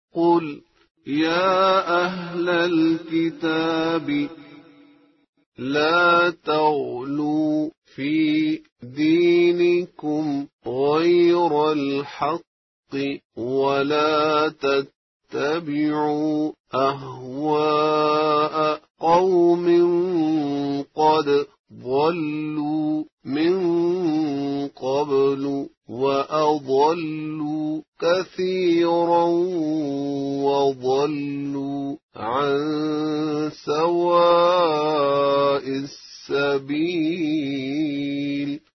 قل يا أهل الكتاب لا تغلوا في دينكم غير الحق ولا تتبعوا أهواء قوم قد ضلوا من قبل وأضلوا كثيرا وضلوا عن سواء السبيل.